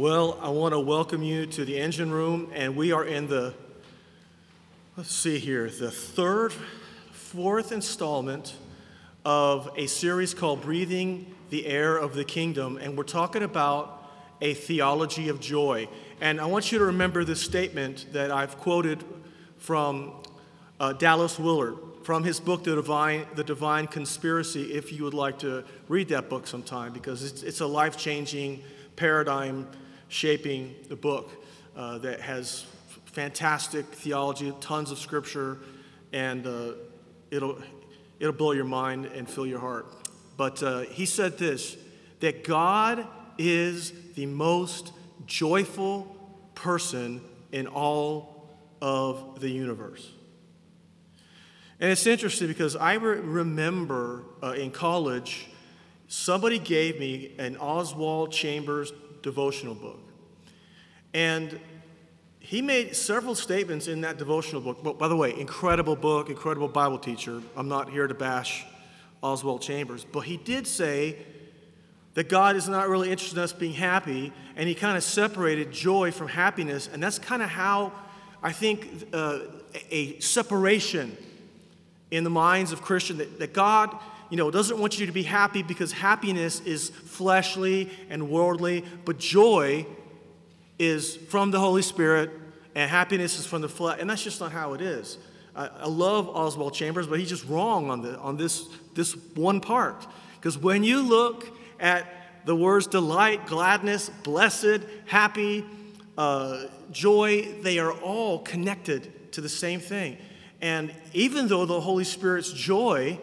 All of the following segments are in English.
Well, I want to welcome you to the engine room, and we are in the fourth installment of a series called Breathing the Air of the Kingdom, and we're talking about a theology of joy. And I want you to remember this statement that I've quoted from Dallas Willard, from his book, The Divine Conspiracy, if you would like to read that book sometime, because it's a life-changing, paradigm-shaping book that has fantastic theology, tons of scripture, and it'll blow your mind and fill your heart. But he said this, that God is the most joyful person in all of the universe. And it's interesting because I remember in college, somebody gave me an Oswald Chambers devotional book. And he made several statements in that devotional book. But by the way, incredible book, incredible Bible teacher. I'm not here to bash Oswald Chambers. But he did say that God is not really interested in us being happy. And he kind of separated joy from happiness. And that's kind of how I think a separation in the minds of Christians, that God, doesn't want you to be happy because happiness is fleshly and worldly, but joy is from the Holy Spirit and happiness is from the flesh, and that's just not how it is. I love Oswald Chambers, but he's just wrong on this one part. Because when you look at the words delight, gladness, blessed, happy, joy, they are all connected to the same thing. And even though the Holy Spirit's joy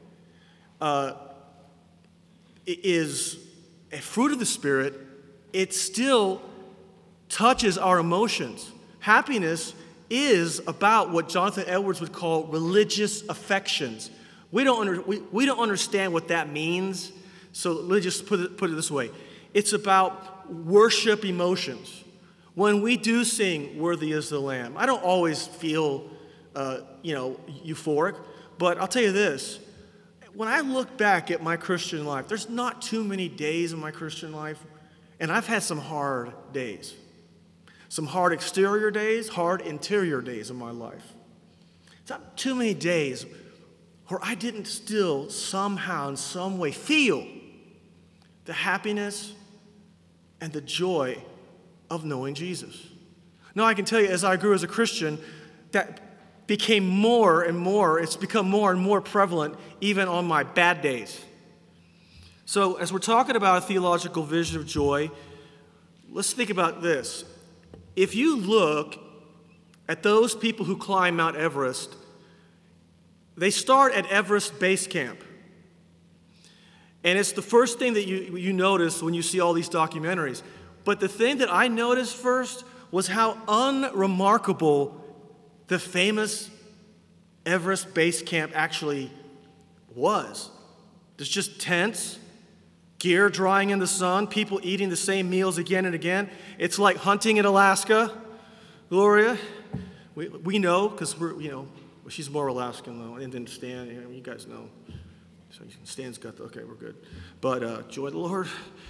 is a fruit of the Spirit, it still touches our emotions. Happiness is about what Jonathan Edwards would call religious affections. We don't understand what that means, so let me just put it this way. It's about worship emotions. When we do sing "Worthy is the Lamb," I don't always feel euphoric. But I'll tell you this, when I look back at my Christian life, there's not too many days in my Christian life, and I've had some hard days. Some hard exterior days, hard interior days in my life. It's not too many days where I didn't still somehow, in some way, feel the happiness and the joy of knowing Jesus. Now, I can tell you, as I grew as a Christian, that became more and more, it's become more and more prevalent even on my bad days. So as we're talking about a theological vision of joy, let's think about this. If you look at those people who climb Mount Everest, they start at Everest Base Camp. And it's the first thing that you notice when you see all these documentaries. But the thing that I noticed first was how unremarkable the famous Everest Base Camp actually was. There's just tents, gear drying in the sun, people eating the same meals again and again. It's like hunting in Alaska. Gloria, we know because she's more Alaskan though, and then Stan, you guys know. So Stan's got okay, we're good. But joy the Lord.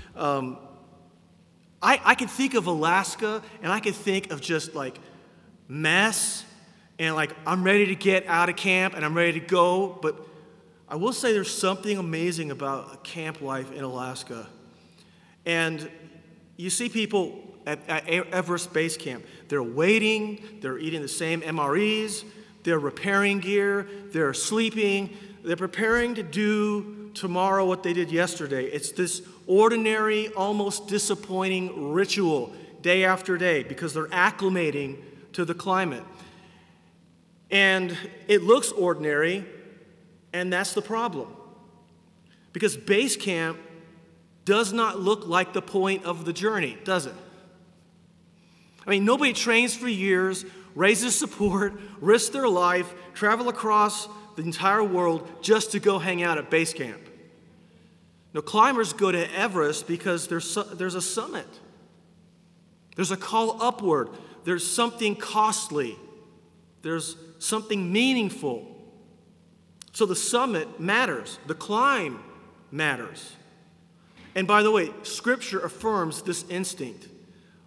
I can think of Alaska, and I can think of just like mess. And like, I'm ready to get out of camp and I'm ready to go. But I will say there's something amazing about camp life in Alaska. And you see people at Everest Base Camp. They're waiting. They're eating the same MREs. They're repairing gear. They're sleeping. They're preparing to do tomorrow what they did yesterday. It's this ordinary, almost disappointing ritual day after day because they're acclimating to the climate. And it looks ordinary, and that's the problem. Because base camp does not look like the point of the journey, does it? I mean, nobody trains for years, raises support, risks their life, travel across the entire world just to go hang out at base camp. Now, climbers go to Everest because there's a summit. There's a call upward. There's something costly. There's something meaningful. So the summit matters. The climb matters. And by the way, Scripture affirms this instinct.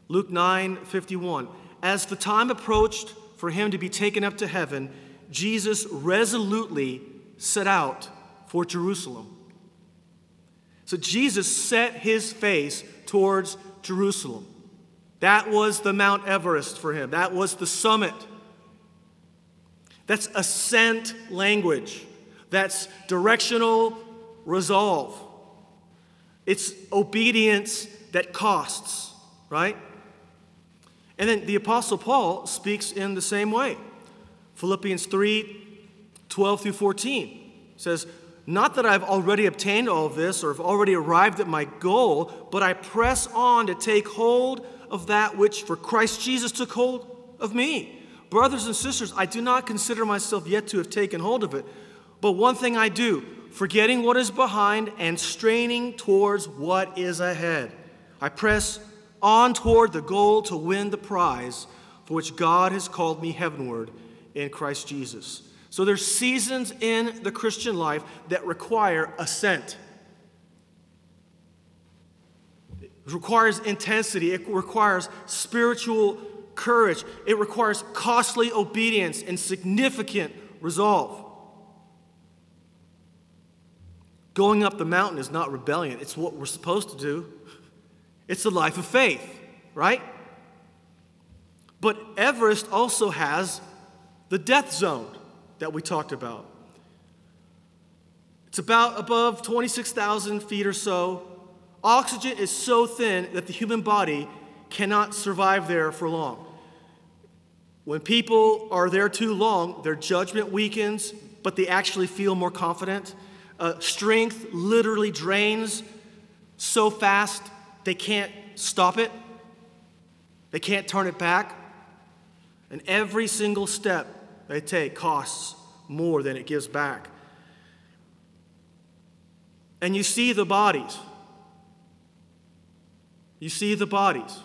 Luke 9:51. As the time approached for him to be taken up to heaven, Jesus resolutely set out for Jerusalem. So Jesus set his face towards Jerusalem. That was the Mount Everest for him. That was the summit. That's ascent language. That's directional resolve. It's obedience that costs, right? And then the Apostle Paul speaks in the same way. Philippians 3:12 through 14 says, "Not that I've already obtained all of this or have already arrived at my goal, but I press on to take hold of that which for Christ Jesus took hold of me. Brothers and sisters, I do not consider myself yet to have taken hold of it, but one thing I do, forgetting what is behind and straining towards what is ahead. I press on toward the goal to win the prize for which God has called me heavenward in Christ Jesus." So there's seasons in the Christian life that require ascent. It requires intensity. It requires spiritual courage. It requires costly obedience and significant resolve. Going up the mountain is not rebellion. It's what we're supposed to do. It's the life of faith, right? But Everest also has the death zone that we talked about. It's about above 26,000 feet or so. Oxygen is so thin that the human body cannot survive there for long. When people are there too long, their judgment weakens, but they actually feel more confident. Strength literally drains so fast they can't stop it. They can't turn it back. And every single step they take costs more than it gives back. And you see the bodies. You see the bodies.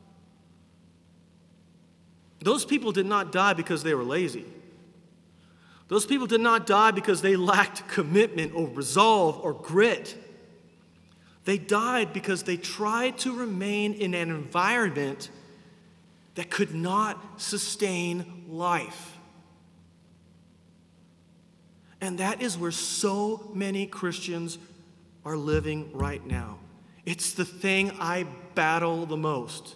Those people did not die because they were lazy. Those people did not die because they lacked commitment or resolve or grit. They died because they tried to remain in an environment that could not sustain life. And that is where so many Christians are living right now. It's the thing I battle the most.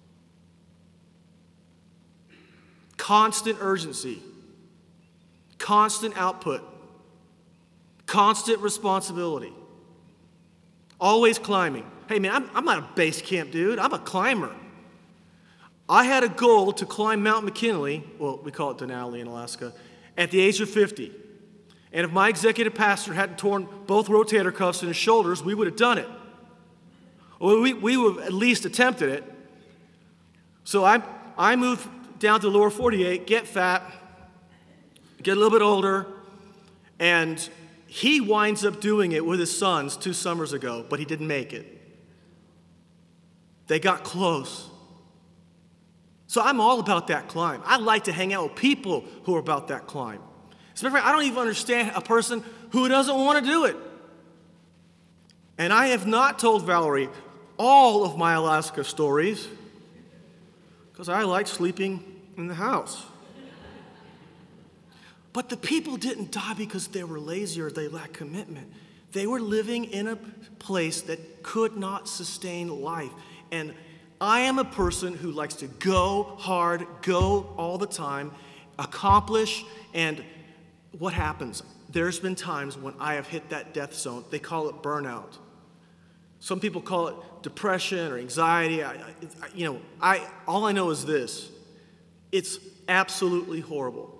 Constant urgency, constant output, constant responsibility, always climbing. Hey man, I'm not a base camp dude, I'm a climber. I had a goal to climb Mount McKinley, well, we call it Denali in Alaska, at the age of 50. And if my executive pastor hadn't torn both rotator cuffs in his shoulders, we would have done it. Well, we would have at least attempted it. So I moved down to the lower 48, get fat, get a little bit older, and he winds up doing it with his sons 2 summers ago, but he didn't make it. They got close. So I'm all about that climb. I like to hang out with people who are about that climb. As a matter of fact, I don't even understand a person who doesn't want to do it. And I have not told Valerie all of my Alaska stories because I like sleeping in the house. But the people didn't die because they were lazy or they lacked commitment. They were living in a place that could not sustain life. And I am a person who likes to go hard, go all the time, accomplish, and what happens? There's been times when I have hit that death zone. They call it burnout. Some people call it depression or anxiety. All I know is this. It's absolutely horrible.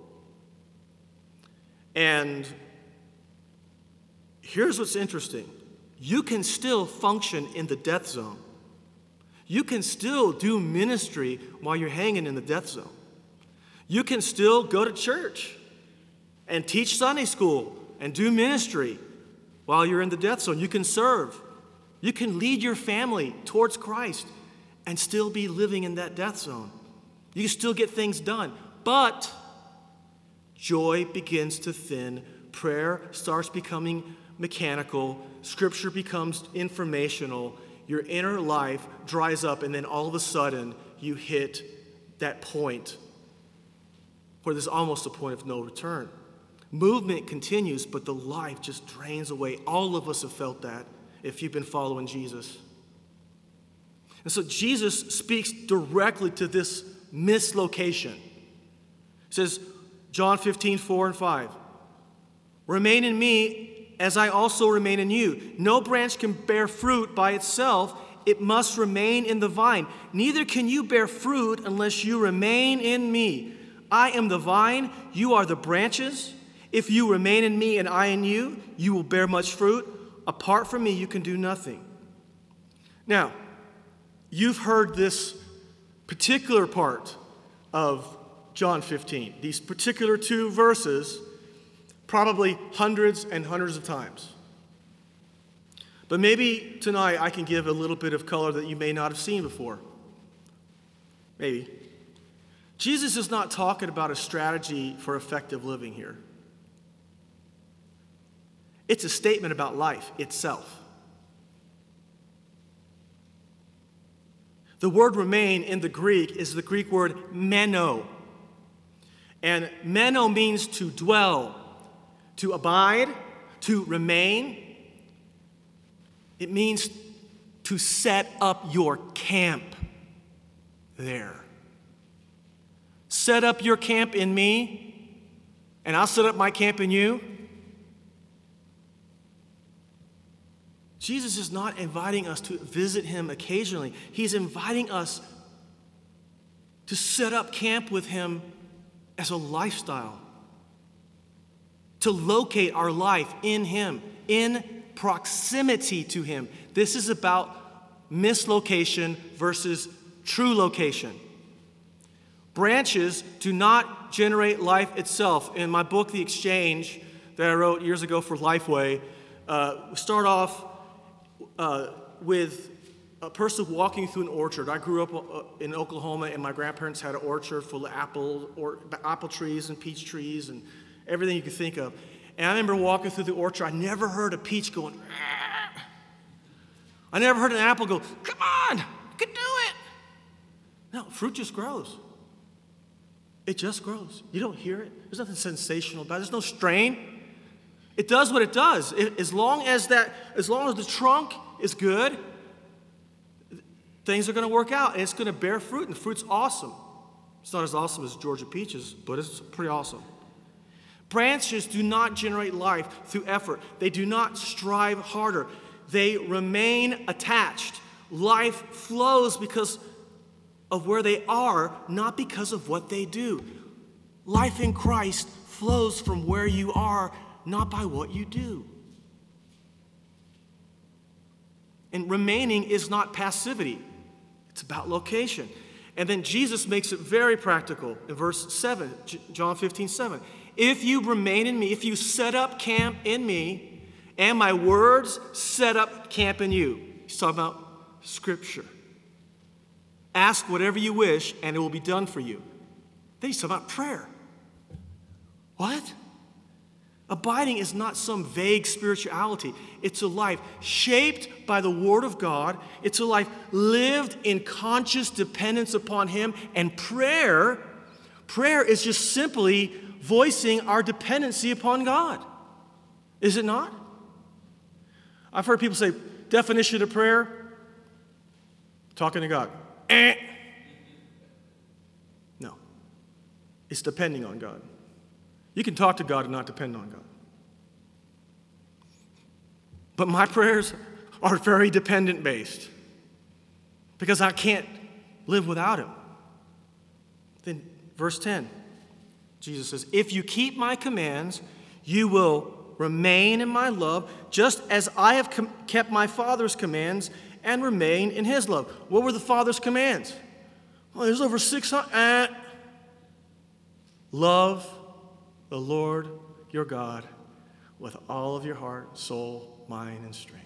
And here's what's interesting. You can still function in the death zone. You can still do ministry while you're hanging in the death zone. You can still go to church and teach Sunday school and do ministry while you're in the death zone. You can serve. You can lead your family towards Christ and still be living in that death zone. You can still get things done. But joy begins to thin. Prayer starts becoming mechanical. Scripture becomes informational. your inner life dries up, and then all of a sudden you hit that point where there's almost a point of no return. Movement continues, but the life just drains away. All of us have felt that if you've been following Jesus. And so Jesus speaks directly to this mislocation. He says, John 15:4-5, remain in me as I also remain in you. No branch can bear fruit by itself. It must remain in the vine. Neither can you bear fruit unless you remain in me. I am the vine, you are the branches. If you remain in me and I in you, you will bear much fruit. Apart from me, you can do nothing. Now, you've heard this particular part of John 15, these particular 2 verses, probably hundreds and hundreds of times. But maybe tonight I can give a little bit of color that you may not have seen before. Maybe. Jesus is not talking about a strategy for effective living here. It's a statement about life itself. The word remain in the Greek is the Greek word meno. And meno means to dwell, to abide, to remain. It means to set up your camp there. Set up your camp in me, and I'll set up my camp in you. Jesus is not inviting us to visit him occasionally. He's inviting us to set up camp with him as a lifestyle, to locate our life in him, in proximity to him. This is about mislocation versus true location. Branches do not generate life itself. In my book, The Exchange, that I wrote years ago for Lifeway, we start off with a person walking through an orchard. I grew up in Oklahoma, and my grandparents had an orchard full of apple trees and peach trees and everything you could think of. And I remember walking through the orchard. I never heard a peach going, "Argh." I never heard an apple go, "Come on, you can do it." No, fruit just grows. It just grows. You don't hear it. There's nothing sensational about it. There's no strain. It does what it does. As long as the trunk is good, things are going to work out, and it's going to bear fruit, and the fruit's awesome. It's not as awesome as Georgia peaches, but it's pretty awesome. Branches do not generate life through effort. They do not strive harder. They remain attached. Life flows because of where they are, not because of what they do. Life in Christ flows from where you are, not by what you do. And remaining is not passivity. It's about location. And then Jesus makes it very practical in verse 7, John 15:7. If you remain in me, if you set up camp in me, and my words set up camp in you. He's talking about Scripture. Ask whatever you wish, and it will be done for you. Then he's talking about prayer. What? Abiding is not some vague spirituality. It's a life shaped by the Word of God. It's a life lived in conscious dependence upon Him. And prayer is just simply voicing our dependency upon God. Is it not? I've heard people say, definition of prayer, talking to God. No. It's depending on God. You can talk to God and not depend on God. But my prayers are very dependent based because I can't live without Him. Then verse 10, Jesus says, if you keep my commands, you will remain in my love, just as I have kept my Father's commands and remain in His love. What were the Father's commands? Well, there's over 600. Love the Lord your God with all of your heart, soul, mind, and strength.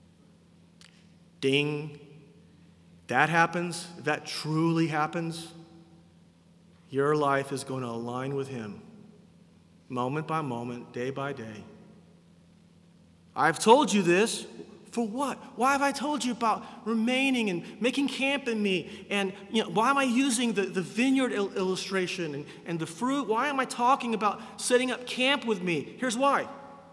Ding. That happens, if that truly happens, your life is going to align with Him, moment by moment, day by day. I've told you this For what? Why have I told you about remaining and making camp in me? And why am I using the vineyard illustration and the fruit? Why am I talking about setting up camp with me? Here's why.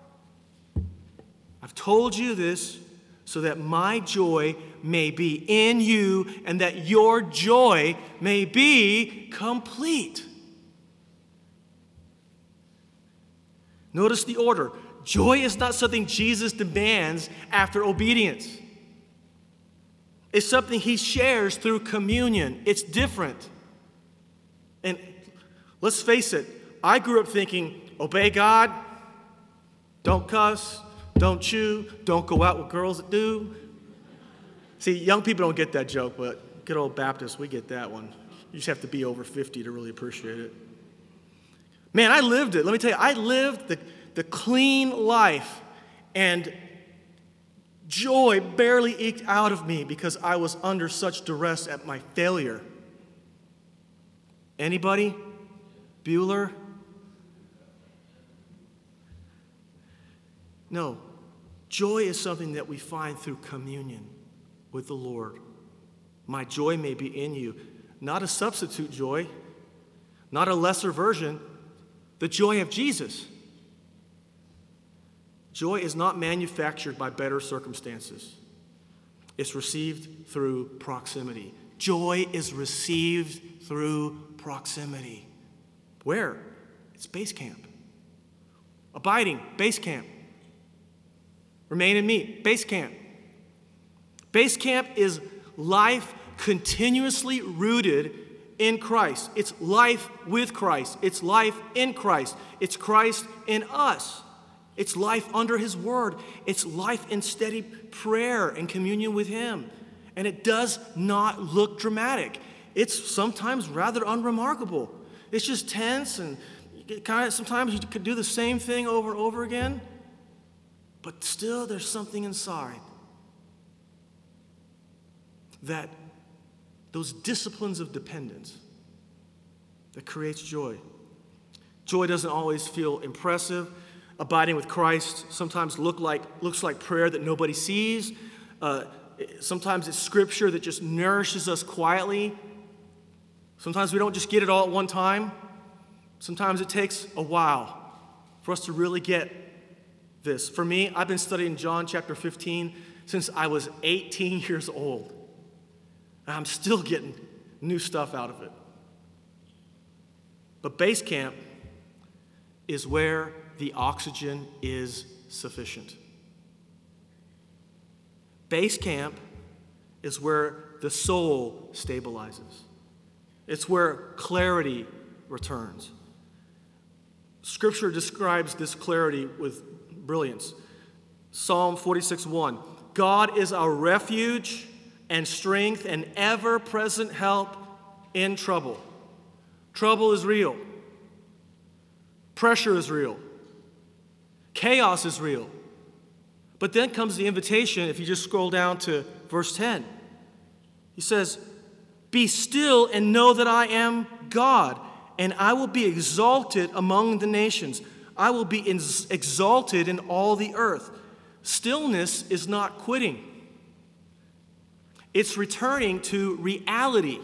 I've told you this so that my joy may be in you and that your joy may be complete. Notice the order. Joy is not something Jesus demands after obedience. It's something he shares through communion. It's different. And let's face it, I grew up thinking, obey God, don't cuss, don't chew, don't go out with girls that do. See, young people don't get that joke, but good old Baptists, we get that one. You just have to be over 50 to really appreciate it. Man, I lived it. Let me tell you, I lived the clean life, and joy barely eked out of me because I was under such duress at my failure. Anybody? Bueller? No. Joy is something that we find through communion with the Lord. My joy may be in you. Not a substitute joy, not a lesser version, the joy of Jesus. Joy is not manufactured by better circumstances. It's received through proximity. Joy is received through proximity. Where? It's base camp. Abiding, base camp. Remain in me, base camp. Base camp is life continuously rooted in Christ. It's life with Christ. It's life in Christ. It's Christ in us. It's life under his word. It's life in steady prayer and communion with him. And it does not look dramatic. It's sometimes rather unremarkable. It's just tense, and sometimes you could do the same thing over and over again. But still there's something inside that those disciplines of dependence that creates joy. Joy doesn't always feel impressive. Abiding with Christ sometimes looks like prayer that nobody sees. Sometimes it's scripture that just nourishes us quietly. Sometimes we don't just get it all at one time. Sometimes it takes a while for us to really get this. For me, I've been studying John chapter 15 since I was 18 years old. And I'm still getting new stuff out of it. But base camp is where the oxygen is sufficient. Base camp is where the soul stabilizes. It's where clarity returns. Scripture describes this clarity with brilliance. Psalm 46:1. God is our refuge and strength and ever-present help in trouble. Trouble is real. Pressure is real. Chaos is real. But then comes the invitation, if you just scroll down to verse 10. He says, "Be still and know that I am God, and I will be exalted among the nations. I will be exalted in all the earth." Stillness is not quitting. It's returning to reality.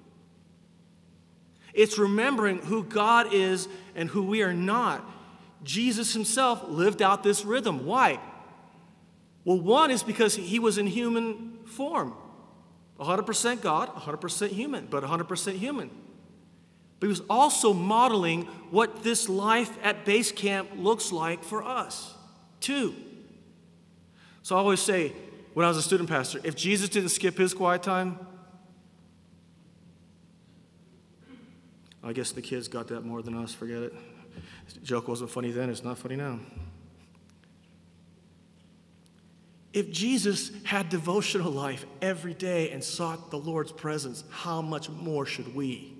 It's remembering who God is and who we are not. Jesus himself lived out this rhythm. Why? Well, one is because he was in human form. 100% God, 100% human, but 100% human. But he was also modeling what this life at base camp looks like for us, too. So I always say, when I was a student pastor, if Jesus didn't skip his quiet time, I guess the kids got that more than us, forget it. The joke wasn't funny then, it's not funny now. If Jesus had devotional life every day and sought the Lord's presence, how much more should we?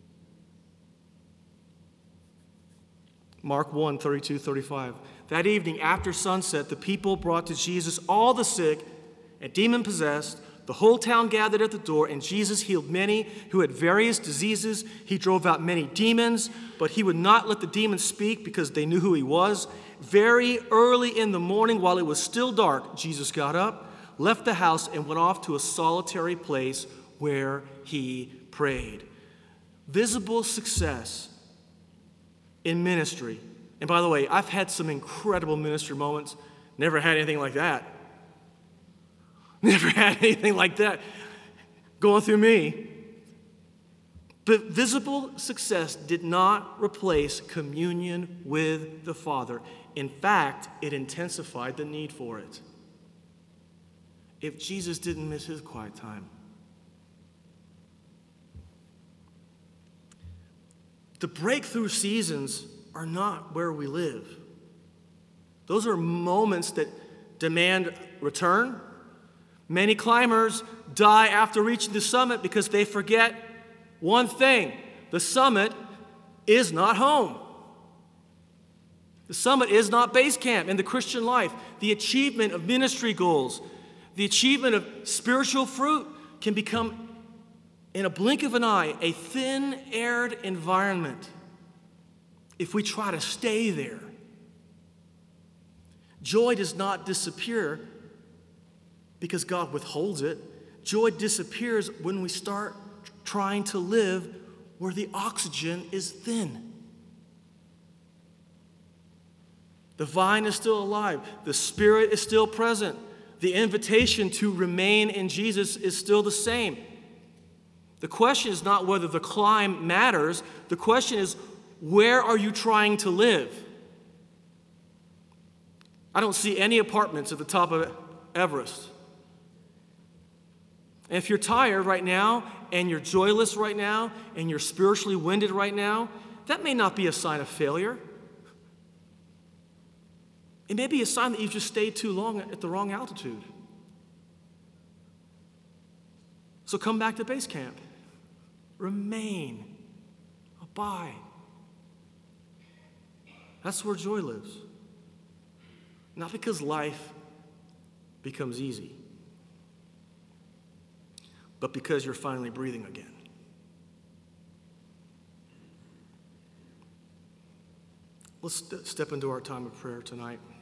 Mark 1, 32, 35. That evening after sunset, the people brought to Jesus all the sick and demon-possessed, The whole town gathered at the door, and Jesus healed many who had various diseases. He drove out many demons, but he would not let the demons speak because they knew who he was. Very early in the morning, while it was still dark, Jesus got up, left the house, and went off to a solitary place where he prayed. Visible success in ministry. And by the way, I've had some incredible ministry moments. Never had anything like that. Never had anything like that going through me. But visible success did not replace communion with the Father. In fact, it intensified the need for it. If Jesus didn't miss his quiet time. The breakthrough seasons are not where we live. Those are moments that demand return. Many climbers die after reaching the summit because they forget one thing. The summit is not home. The summit is not base camp in the Christian life. The achievement of ministry goals, the achievement of spiritual fruit can become, in a blink of an eye, a thin-aired environment if we try to stay there. Joy does not disappear because God withholds it. Joy disappears when we start trying to live where the oxygen is thin. The vine is still alive. The Spirit is still present. The invitation to remain in Jesus is still the same. The question is not whether the climb matters. The question is, where are you trying to live? I don't see any apartments at the top of Everest. And if you're tired right now, and you're joyless right now, and you're spiritually winded right now, that may not be a sign of failure. It may be a sign that you've just stayed too long at the wrong altitude. So come back to base camp. Remain. Abide. That's where joy lives. Not because life becomes easy, but because you're finally breathing again. Let's step into our time of prayer tonight.